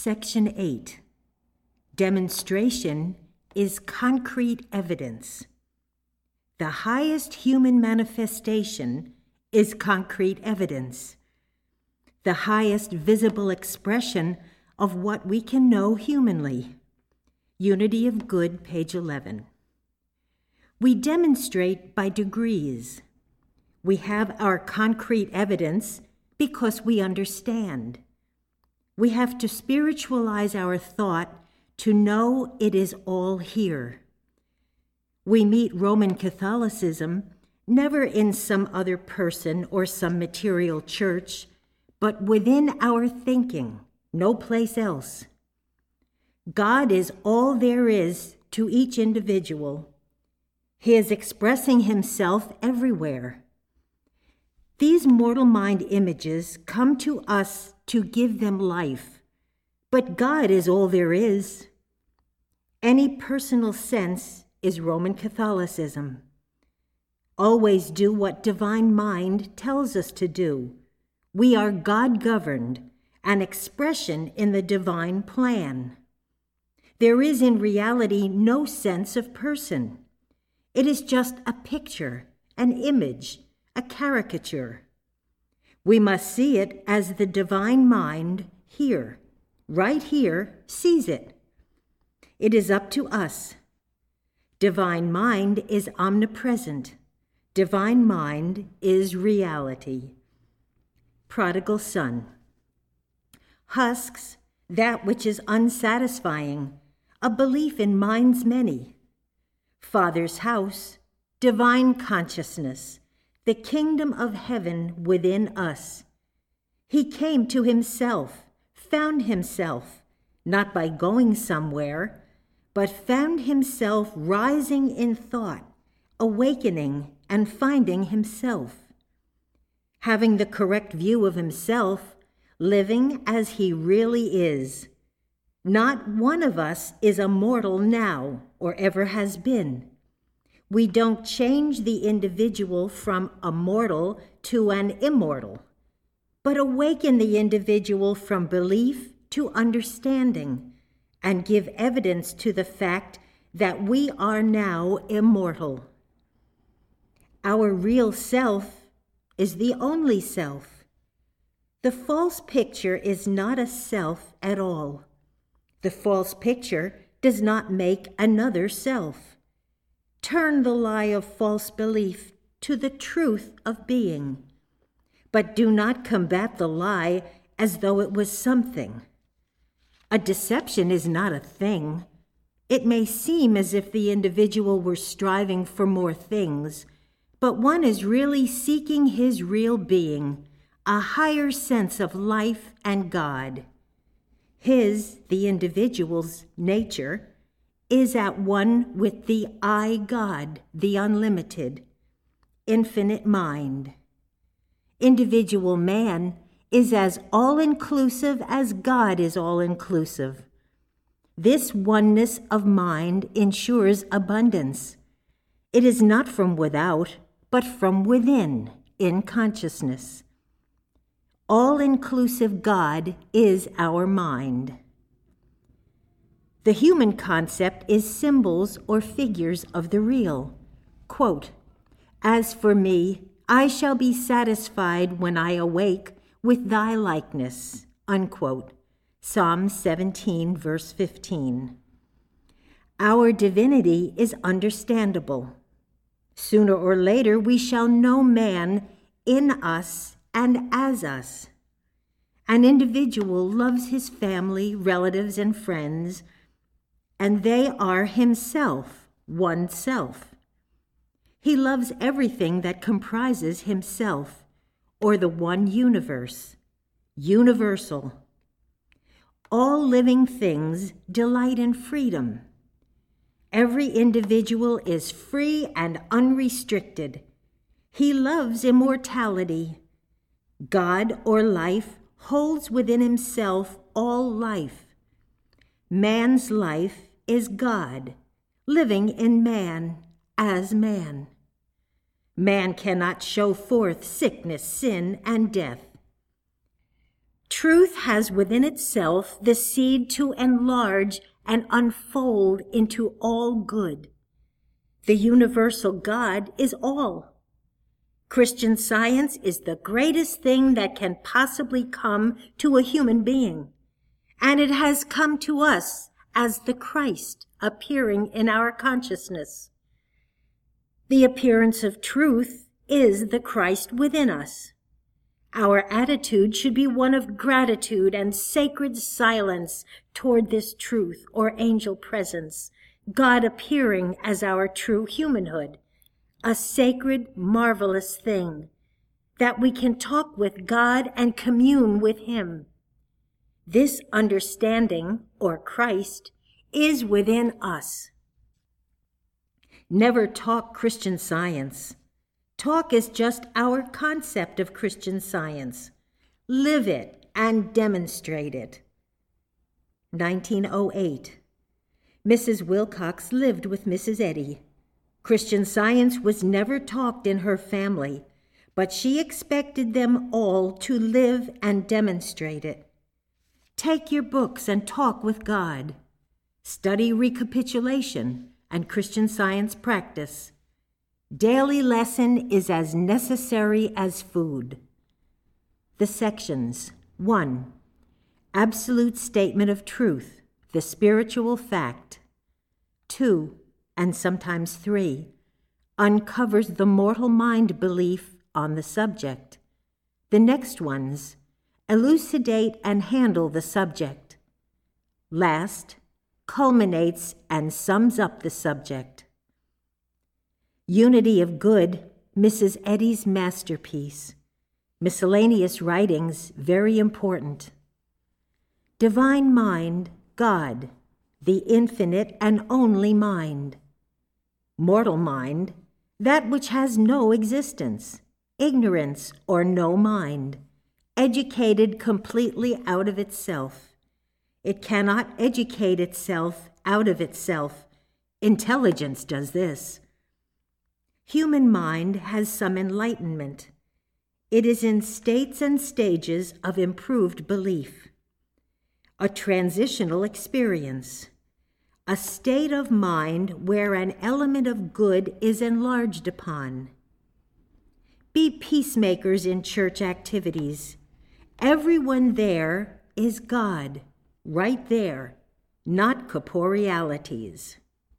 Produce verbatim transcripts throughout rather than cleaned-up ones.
Section eight. Demonstration is concrete evidence. The highest human manifestation is concrete evidence, the highest visible expression of what we can know humanly. Unity of Good, page eleven. We demonstrate by degrees. We have our concrete evidence because we understand. We have to spiritualize our thought to know it is all here. We meet Roman Catholicism never in some other person or some material church, but within our thinking, no place else. God is all there is to each individual. He is expressing himself everywhere. These mortal mind images come to us to give them life, but God is all there is. Any personal sense is Roman Catholicism. Always do what divine mind tells us to do. We are God-governed, an expression in the divine plan. There is in reality no sense of person. It is just a picture, an image, a caricature. We must see it as the divine mind here, right here, sees it. It is up to us. Divine mind is omnipresent. Divine mind is reality. Prodigal son. Husks, that which is unsatisfying, a belief in minds many. Father's house, divine consciousness, the kingdom of heaven within us. He came to himself, found himself, not by going somewhere, but found himself rising in thought, awakening and finding himself. Having the correct view of himself, living as he really is. Not one of us is a mortal now or ever has been. We don't change the individual from a mortal to an immortal, but awaken the individual from belief to understanding and give evidence to the fact that we are now immortal. Our real self is the only self. The false picture is not a self at all. The false picture does not make another self. Turn the lie of false belief to the truth of being, but do not combat the lie as though it was something. A deception is not a thing. It may seem as if the individual were striving for more things, but one is really seeking his real being, a higher sense of life and God. His, the individual's, nature is at one with the I God, the unlimited, infinite mind. Individual man is as all-inclusive as God is all-inclusive. This oneness of mind ensures abundance. It is not from without, but from within, in consciousness. All-inclusive God is our mind. The human concept is symbols or figures of the real. Quote, "As for me, I shall be satisfied when I awake with thy likeness." Unquote. Psalm seventeen, verse fifteen. Our divinity is understandable. Sooner or later, we shall know man in us and as us. An individual loves his family, relatives, and friends, and they are himself, oneself. He loves everything that comprises himself, or the one universe, universal. All living things delight in freedom. Every individual is free and unrestricted. He loves immortality. God, or life, holds within himself all life. Man's life is God, living in man as man. Man cannot show forth sickness, sin, and death. Truth has within itself the seed to enlarge and unfold into all good. The universal God is all. Christian Science is the greatest thing that can possibly come to a human being, and it has come to us as the Christ appearing in our consciousness. The appearance of truth is the Christ within us. Our attitude should be one of gratitude and sacred silence toward this truth or angel presence, God appearing as our true humanhood, a sacred, marvelous thing, that we can talk with God and commune with Him. This understanding, or Christ, is within us. Never talk Christian Science. Talk is just our concept of Christian Science. Live it and demonstrate it. nineteen oh eight. Missus Wilcox lived with Missus Eddy. Christian Science was never talked in her family, but she expected them all to live and demonstrate it. Take your books and talk with God. Study recapitulation and Christian Science practice. Daily lesson is as necessary as food. The sections. one. Absolute statement of truth, the spiritual fact. two, and sometimes three, uncovers the mortal mind belief on the subject. The next ones, elucidate and handle the subject. Last, culminates and sums up the subject. Unity of Good, Missus Eddy's masterpiece. Miscellaneous writings, very important. Divine Mind, God, the infinite and only mind. Mortal mind, that which has no existence, ignorance or no mind, educated completely out of itself. It cannot educate itself out of itself. Intelligence does this. Human mind has some enlightenment. It is in states and stages of improved belief. A transitional experience. A state of mind where an element of good is enlarged upon. Be peacemakers in church activities. Everyone there is God, right there, not corporealities.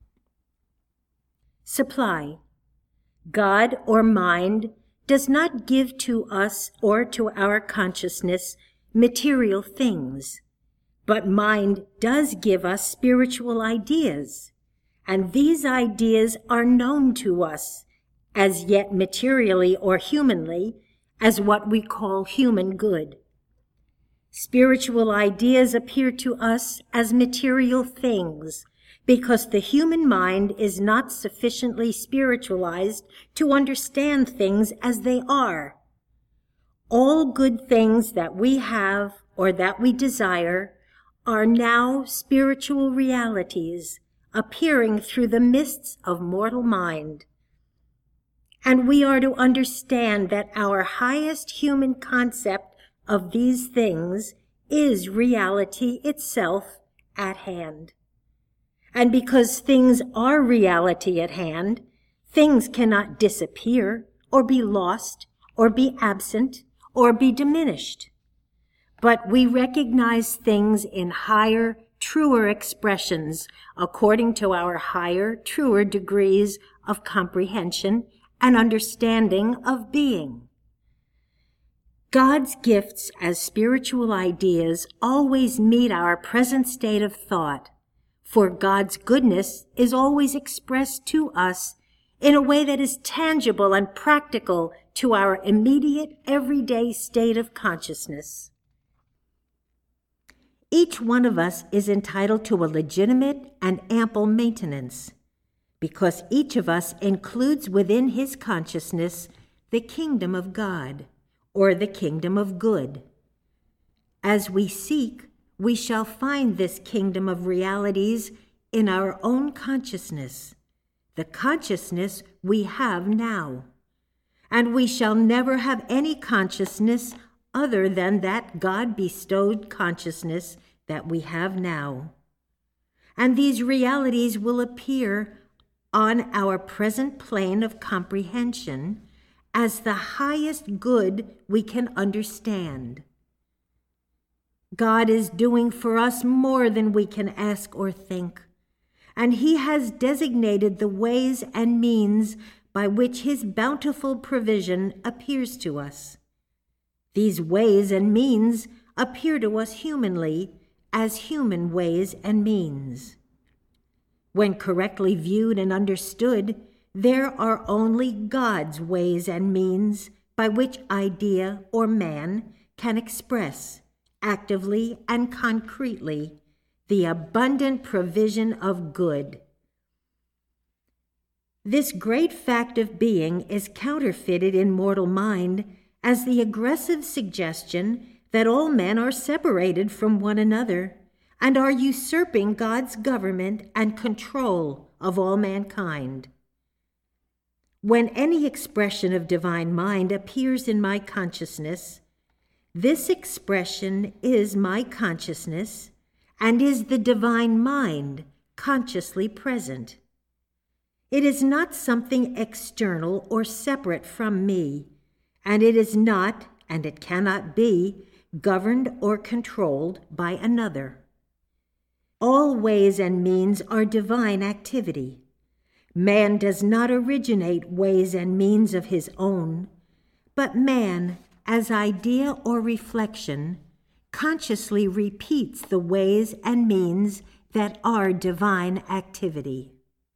Supply. God or mind does not give to us or to our consciousness material things, but mind does give us spiritual ideas, and these ideas are known to us, as yet materially or humanly, as what we call human good. Spiritual ideas appear to us as material things, because the human mind is not sufficiently spiritualized to understand things as they are. All good things that we have or that we desire are now spiritual realities appearing through the mists of mortal mind. And we are to understand that our highest human concept of these things is reality itself at hand. And because things are reality at hand, things cannot disappear or be lost or be absent or be diminished. But we recognize things in higher, truer expressions according to our higher, truer degrees of comprehension and understanding of being. God's gifts as spiritual ideas always meet our present state of thought, for God's goodness is always expressed to us in a way that is tangible and practical to our immediate, everyday state of consciousness. Each one of us is entitled to a legitimate and ample maintenance, because each of us includes within his consciousness the kingdom of God, or the kingdom of good. As we seek, we shall find this kingdom of realities in our own consciousness, the consciousness we have now. And we shall never have any consciousness other than that God-bestowed consciousness that we have now. And these realities will appear on our present plane of comprehension as the highest good we can understand. God is doing for us more than we can ask or think, and He has designated the ways and means by which His bountiful provision appears to us. These ways and means appear to us humanly as human ways and means. When correctly viewed and understood, there are only God's ways and means by which idea or man can express, actively and concretely, the abundant provision of good. This great fact of being is counterfeited in mortal mind as the aggressive suggestion that all men are separated from one another and are usurping God's government and control of all mankind. When any expression of divine mind appears in my consciousness, this expression is my consciousness and is the divine mind consciously present. It is not something external or separate from me, and it is not, and it cannot be, governed or controlled by another. All ways and means are divine activity. Man does not originate ways and means of his own, but man, as idea or reflection, consciously repeats the ways and means that are divine activity.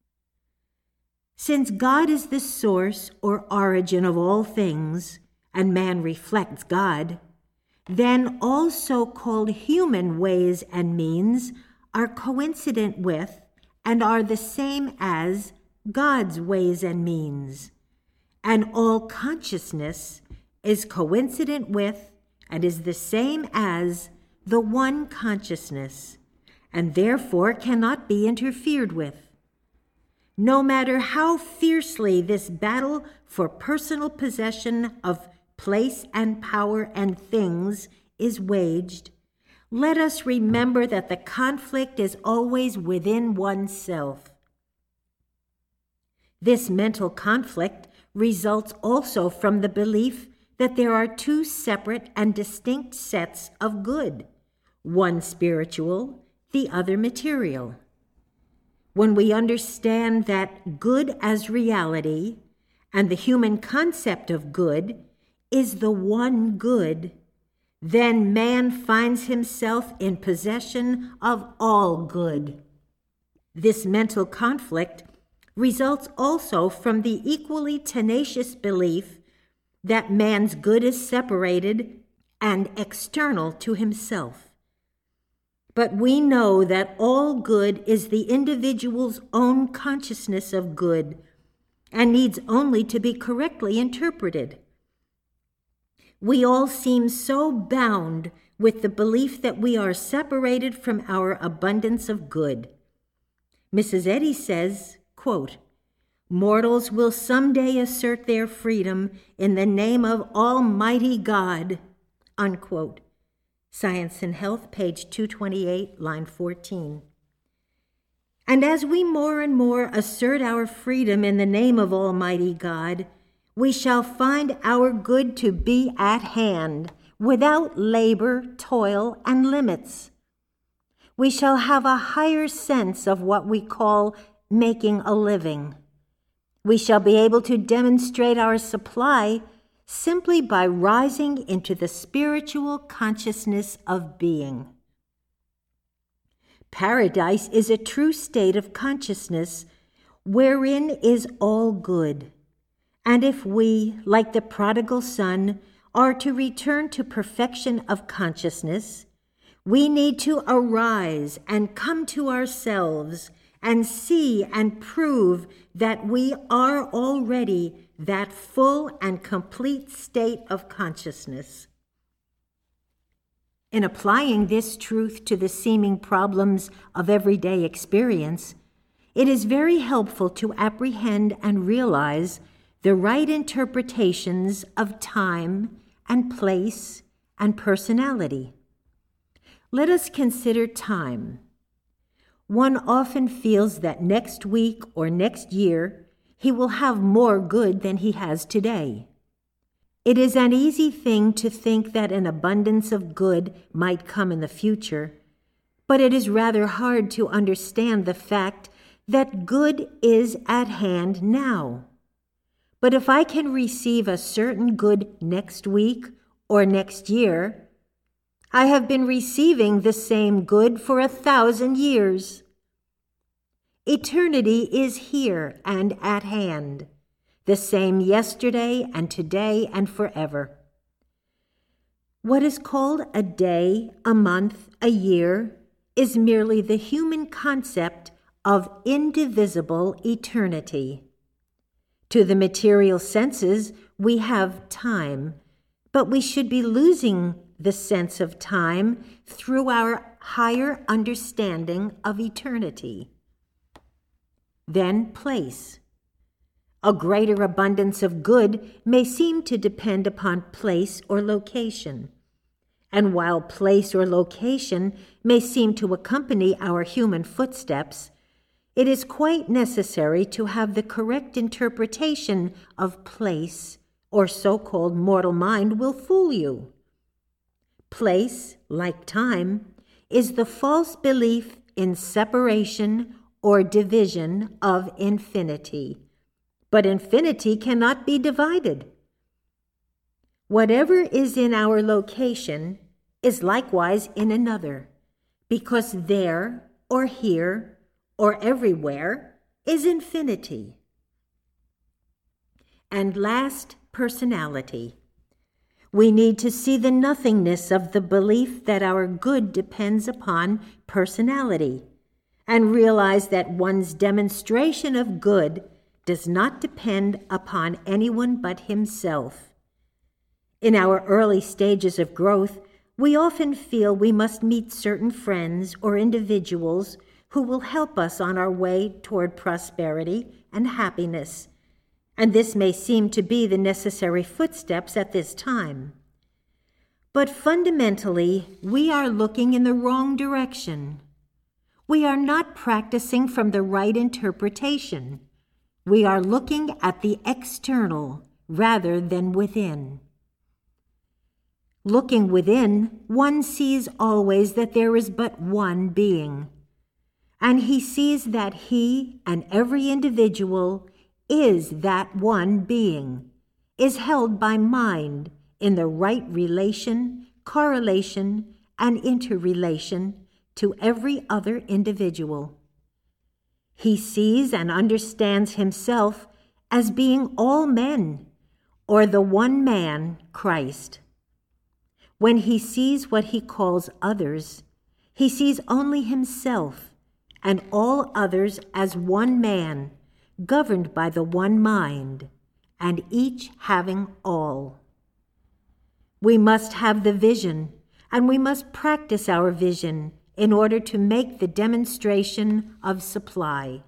Since God is the source or origin of all things, and man reflects God, then all so-called human ways and means are coincident with and are the same as God's ways and means, and all consciousness is coincident with and is the same as the one consciousness, and therefore cannot be interfered with. No matter how fiercely this battle for personal possession of place and power and things is waged, let us remember that the conflict is always within oneself. This mental conflict results also from the belief that there are two separate and distinct sets of good, one spiritual, the other material. When we understand that good as reality and the human concept of good is the one good, then man finds himself in possession of all good. This mental conflict results also from the equally tenacious belief that man's good is separated and external to himself. But we know that all good is the individual's own consciousness of good and needs only to be correctly interpreted. We all seem so bound with the belief that we are separated from our abundance of good. Missus Eddy says, quote, "Mortals will someday assert their freedom in the name of Almighty God," unquote. Science and Health, page two twenty-eight, line fourteen. And as we more and more assert our freedom in the name of Almighty God, we shall find our good to be at hand, without labor, toil, and limits. We shall have a higher sense of what we call making a living. We shall be able to demonstrate our supply simply by rising into the spiritual consciousness of being. Paradise is a true state of consciousness wherein is all good. And if we, like the prodigal son, are to return to perfection of consciousness, we need to arise and come to ourselves and see and prove that we are already that full and complete state of consciousness. In applying this truth to the seeming problems of everyday experience, it is very helpful to apprehend and realize the right interpretations of time and place and personality. Let us consider time. One often feels that next week or next year he will have more good than he has today. It is an easy thing to think that an abundance of good might come in the future, but it is rather hard to understand the fact that good is at hand now. But if I can receive a certain good next week or next year, I have been receiving the same good for a thousand years. Eternity is here and at hand, the same yesterday and today and forever. What is called a day, a month, a year, is merely the human concept of indivisible eternity. To the material senses, we have time, but we should be losing the sense of time through our higher understanding of eternity. Then place. A greater abundance of good may seem to depend upon place or location. And while place or location may seem to accompany our human footsteps, it is quite necessary to have the correct interpretation of place, or so-called mortal mind will fool you. Place, like time, is the false belief in separation or division of infinity. But infinity cannot be divided. Whatever is in our location is likewise in another, because there or here or everywhere is infinity. And last, personality. We need to see the nothingness of the belief that our good depends upon personality, and realize that one's demonstration of good does not depend upon anyone but himself. In our early stages of growth, we often feel we must meet certain friends or individuals who will help us on our way toward prosperity and happiness, and this may seem to be the necessary footsteps at this time. But fundamentally, we are looking in the wrong direction. We are not practicing from the right interpretation. We are looking at the external rather than within. Looking within, one sees always that there is but one being, and he sees that he and every individual is that one being, is held by mind in the right relation, correlation, and interrelation to every other individual. He sees and understands himself as being all men, or the one man, Christ. When he sees what he calls others, he sees only himself and all others as one man, governed by the one mind, and each having all. We must have the vision, and we must practice our vision in order to make the demonstration of supply.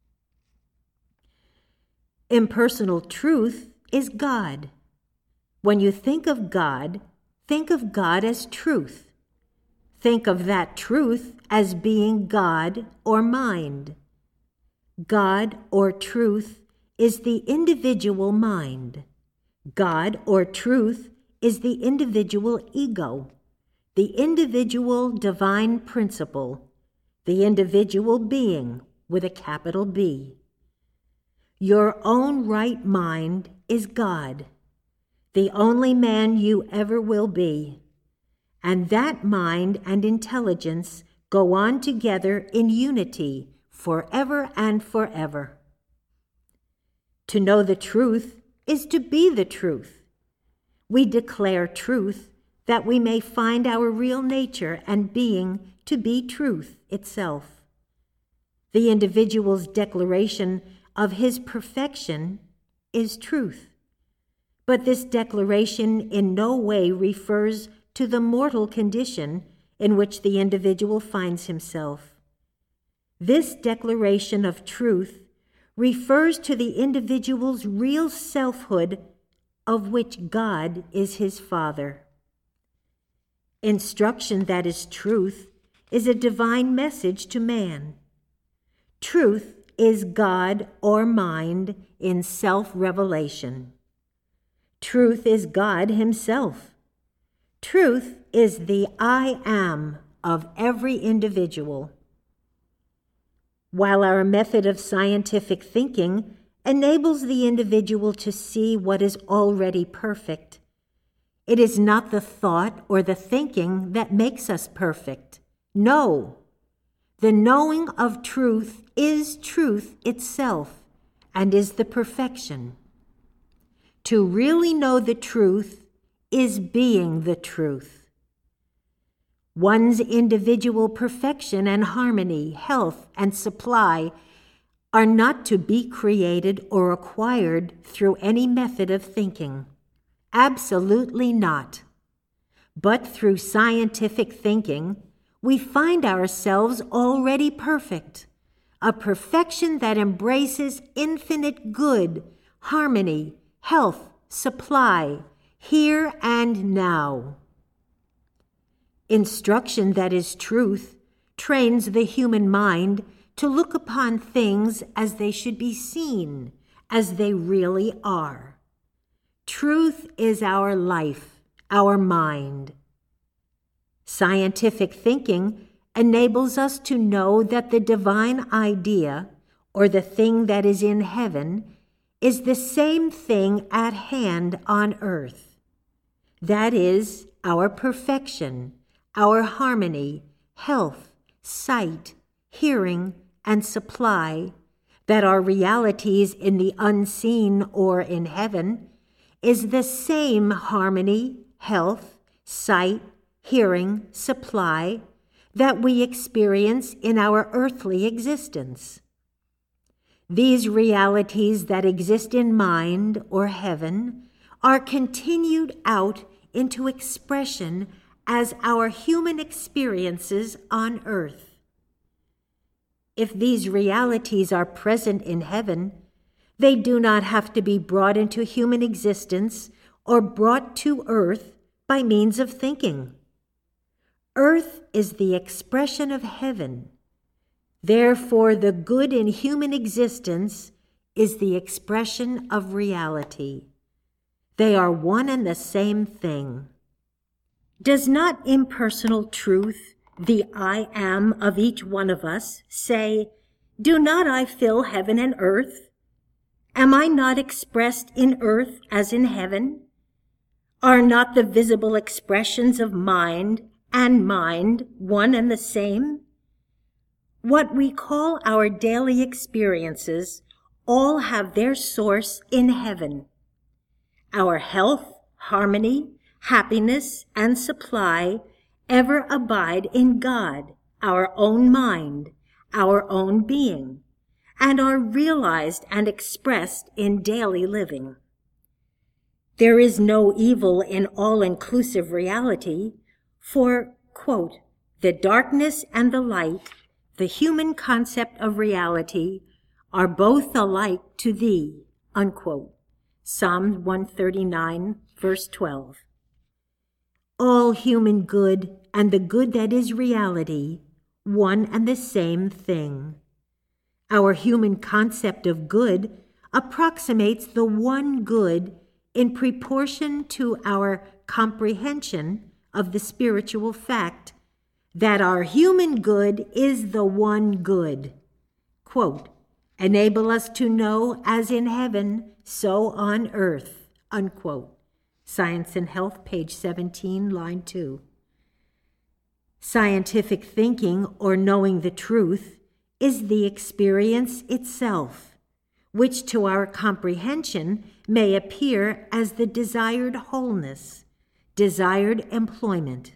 Impersonal truth is God. When you think of God, think of God as truth. Think of that truth as being God or mind. God or truth is the individual mind. God or truth is the individual ego, the individual divine principle, the individual being with a capital B. Your own right mind is God, the only man you ever will be, and that mind and intelligence go on together in unity forever and forever. To know the truth is to be the truth. We declare truth that we may find our real nature and being to be truth itself. The individual's declaration of his perfection is truth. But this declaration in no way refers to the mortal condition in which the individual finds himself. This declaration of truth refers to the individual's real selfhood, of which God is his Father. Instruction that is truth is a divine message to man. Truth is God or mind in self-revelation. Truth is God himself. Truth is the I am of every individual. While our method of scientific thinking enables the individual to see what is already perfect, it is not the thought or the thinking that makes us perfect. No, the knowing of truth is truth itself and is the perfection. To really know the truth is being the truth. One's individual perfection and harmony, health and supply are not to be created or acquired through any method of thinking. Absolutely not. But through scientific thinking, we find ourselves already perfect, a perfection that embraces infinite good, harmony, health, supply, here and now. Instruction that is truth trains the human mind to look upon things as they should be seen, as they really are. Truth is our life, our mind. Scientific thinking enables us to know that the divine idea, or the thing that is in heaven, is the same thing at hand on earth. That is, our perfection, our harmony, health, sight, hearing, and supply, that are realities in the unseen or in heaven, is the same harmony, health, sight, hearing, supply that we experience in our earthly existence. These realities that exist in mind or heaven are continued out into expression as our human experiences on earth. If these realities are present in heaven, they do not have to be brought into human existence or brought to earth by means of thinking. Earth is the expression of heaven. Therefore, the good in human existence is the expression of reality. They are one and the same thing. Does not impersonal truth, the I am of each one of us, say, "Do not I fill heaven and earth? Am I not expressed in earth as in heaven? Are not the visible expressions of mind and mind one and the same? What we call our daily experiences all have their source in heaven. Our health, harmony, happiness, and supply ever abide in God, our own mind, our own being, and are realized and expressed in daily living. There is no evil in all-inclusive reality, for, quote, the darkness and the light, the human concept of reality, are both alike to thee, unquote. Psalm one thirty-nine, verse twelve. All human good and the good that is reality, one and the same thing. Our human concept of good approximates the one good in proportion to our comprehension of the spiritual fact that our human good is the one good. Quote, enable us to know as in heaven, so on earth, unquote. Science and Health, page seventeen, line two. Scientific thinking, or knowing the truth, is the experience itself, which to our comprehension may appear as the desired wholeness, desired employment.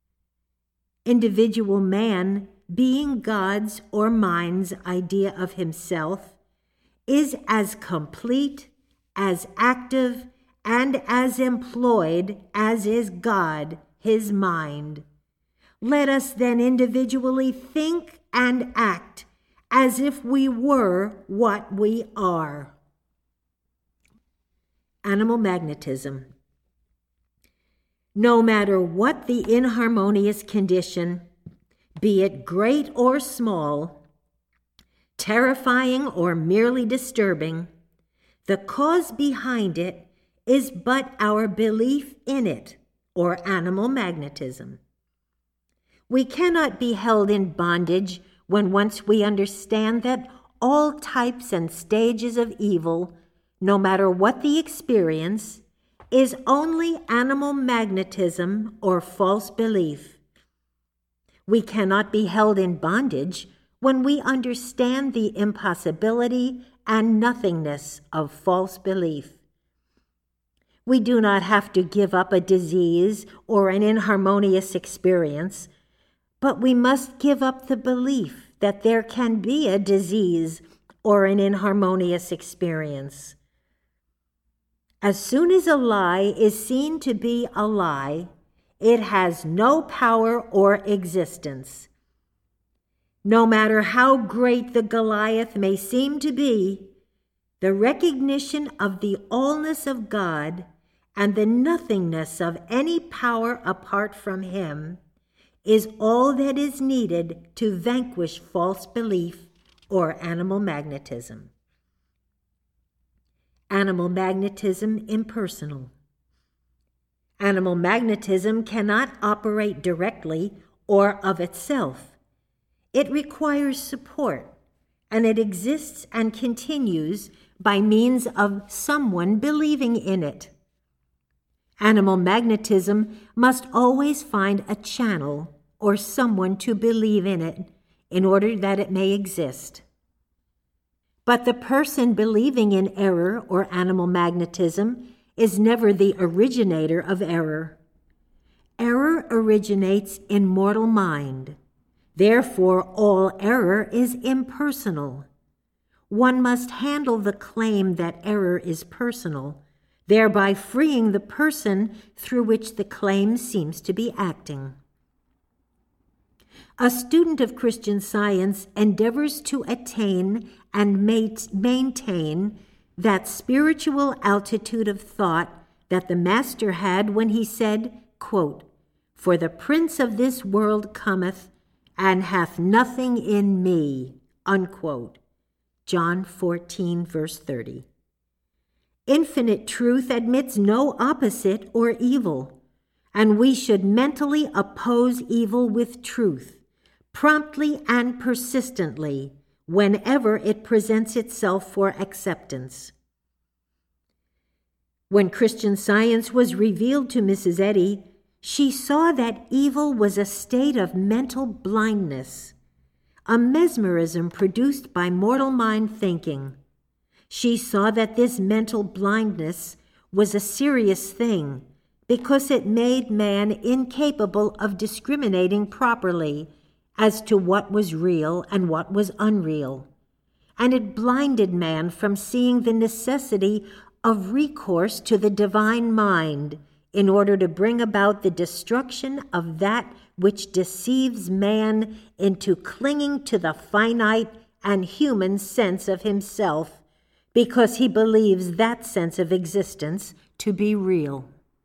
Individual man, being God's or mind's idea of himself, is as complete, as active, and as employed as is God, his mind. Let us then individually think and act as if we were what we are. Animal magnetism. No matter what the inharmonious condition, be it great or small, terrifying or merely disturbing, the cause behind it is but our belief in it, or animal magnetism. We cannot be held in bondage when once we understand that all types and stages of evil, no matter what the experience, is only animal magnetism or false belief. We cannot be held in bondage when we understand the impossibility and nothingness of false belief. We do not have to give up a disease or an inharmonious experience, but we must give up the belief that there can be a disease or an inharmonious experience. As soon as a lie is seen to be a lie, it has no power or existence. No matter how great the Goliath may seem to be, the recognition of the allness of God and the nothingness of any power apart from Him is all that is needed to vanquish false belief or animal magnetism. Animal magnetism impersonal. Animal magnetism cannot operate directly or of itself. It requires support, and it exists and continues by means of someone believing in it. Animal magnetism must always find a channel or someone to believe in it in order that it may exist. But the person believing in error or animal magnetism is never the originator of error. Error originates in mortal mind. Therefore, all error is impersonal. One must handle the claim that error is personal, thereby freeing the person through which the claim seems to be acting. A student of Christian Science endeavors to attain and maintain that spiritual altitude of thought that the Master had when he said, quote, "For the prince of this world cometh, and hath nothing in me," unquote. John fourteen, verse thirty. Infinite truth admits no opposite or evil, and we should mentally oppose evil with truth, promptly and persistently, whenever it presents itself for acceptance. When Christian Science was revealed to Missus Eddy, she saw that evil was a state of mental blindness, a mesmerism produced by mortal mind thinking. She saw that this mental blindness was a serious thing because it made man incapable of discriminating properly as to what was real and what was unreal, and it blinded man from seeing the necessity of recourse to the divine mind in order to bring about the destruction of that which deceives man into clinging to the finite and human sense of himself because he believes that sense of existence to be real.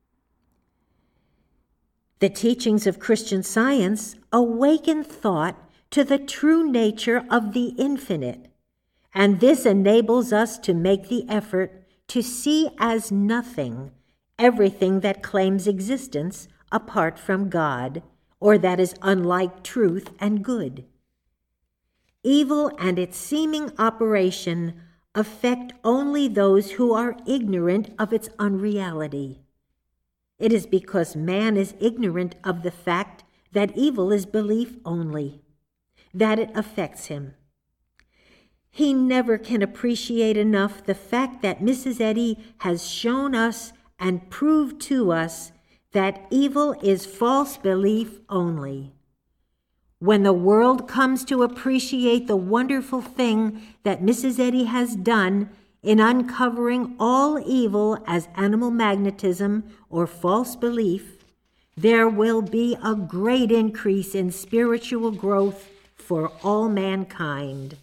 The teachings of Christian Science awaken thought to the true nature of the infinite, and this enables us to make the effort to see as nothing everything that claims existence apart from God, or that is unlike truth and good. Evil and its seeming operation affect only those who are ignorant of its unreality. It is because man is ignorant of the fact that evil is belief only, that it affects him. He never can appreciate enough the fact that Missus Eddy has shown us and proved to us that evil is false belief only. When the world comes to appreciate the wonderful thing that Missus Eddy has done in uncovering all evil as animal magnetism or false belief, there will be a great increase in spiritual growth for all mankind.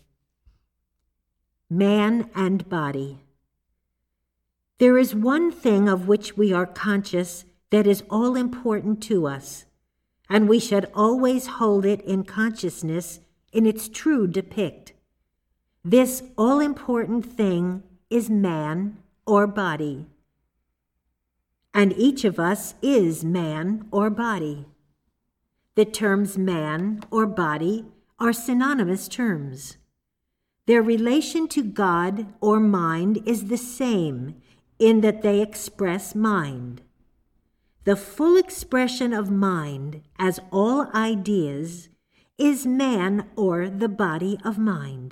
Man and body. There is one thing of which we are conscious that is all important to us, and we should always hold it in consciousness in its true depict. This all-important thing is man or body. And each of us is man or body. The terms man or body are synonymous terms. Their relation to God or mind is the same in that they express mind. The full expression of mind as all ideas is man or the body of mind.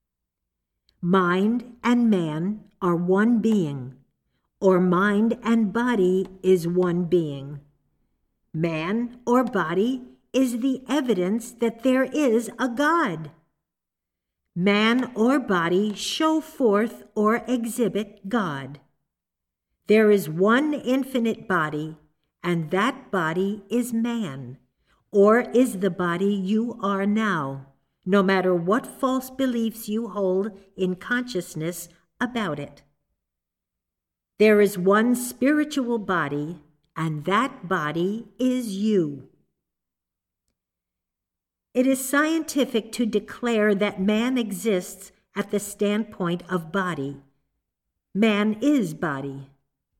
Mind and man are one being, or mind and body is one being. Man or body is the evidence that there is a God. Man or body show forth or exhibit God. There is one infinite body, and that body is man, or is the body you are now, no matter what false beliefs you hold in consciousness about it. There is one spiritual body, and that body is you. It is scientific to declare that man exists at the standpoint of body. Man is body.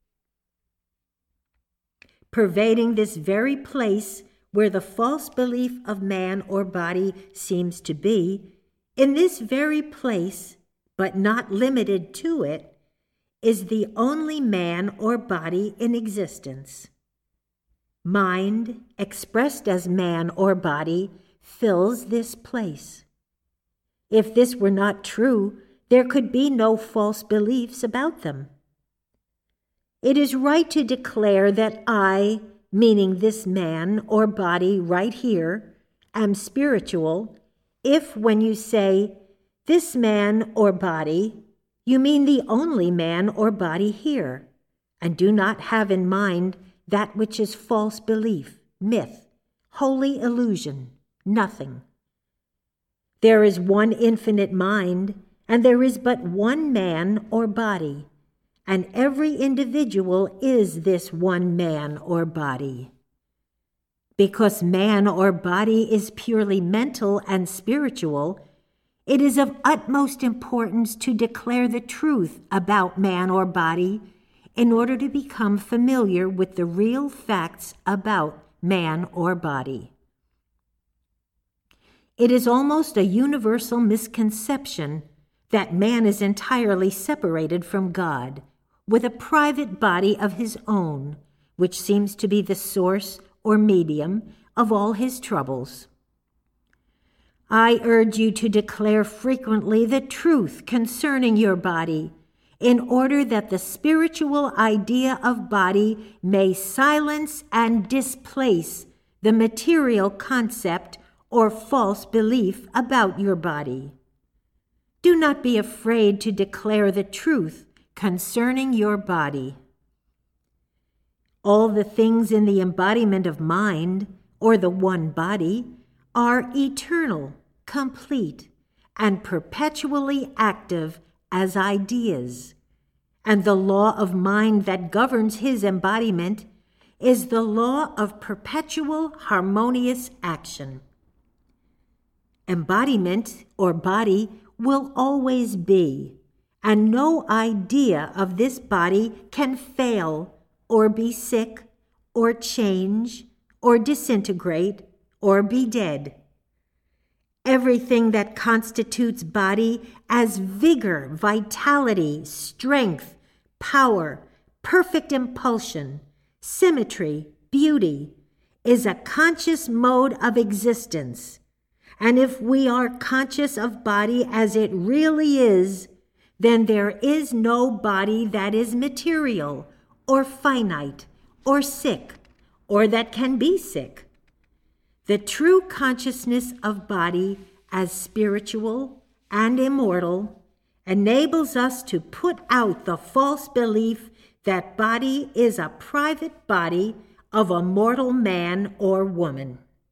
Pervading this very place where the false belief of man or body seems to be, in this very place, but not limited to it, is the only man or body in existence. Mind, expressed as man or body, fills this place. If this were not true, there could be no false beliefs about them. It is right to declare that I, meaning this man or body right here, am spiritual, if when you say, this man or body, you mean the only man or body here, and do not have in mind that which is false belief, myth, holy illusion, nothing. There is one infinite mind, and there is but one man or body, and every individual is this one man or body. Because man or body is purely mental and spiritual, it is of utmost importance to declare the truth about man or body in order to become familiar with the real facts about man or body. It is almost a universal misconception that man is entirely separated from God, with a private body of his own, which seems to be the source or medium of all his troubles. I urge you to declare frequently the truth concerning your body, in order that the spiritual idea of body may silence and displace the material concept or false belief about your body. Do not be afraid to declare the truth concerning your body. All the things in the embodiment of mind, or the one body, are eternal, complete, and perpetually active as ideas, and the law of mind that governs his embodiment is the law of perpetual harmonious action. Embodiment, or body, will always be, and no idea of this body can fail, or be sick, or change, or disintegrate, or be dead. Everything that constitutes body as vigor, vitality, strength, power, perfect impulsion, symmetry, beauty, is a conscious mode of existence. And if we are conscious of body as it really is, then there is no body that is material, or finite, or sick, or that can be sick. The true consciousness of body as spiritual and immortal enables us to put out the false belief that body is a private body of a mortal man or woman.